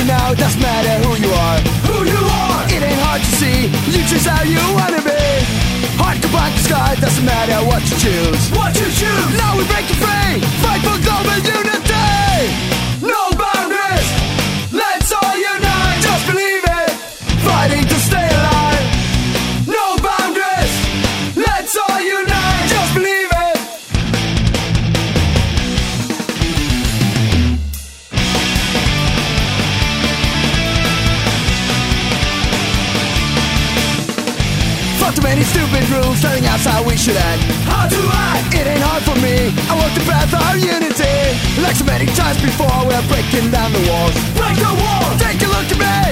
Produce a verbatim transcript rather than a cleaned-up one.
now, doesn't matter who you are. Who you are? It ain't hard to see, you choose how you wanna be. Heart to black the sky, doesn't matter what you choose. What you choose? Now we break you free, fight for global unity. No boundaries, let's all unite. Just believe it, fighting to stay alive. No boundaries, let's all unite. Just believe it. Far too many stupid rules telling us how we should act. How to act? It ain't hard for me, I walk the path of unity. Like so many times before, we're breaking down the walls. Break the wall. Take a look at me,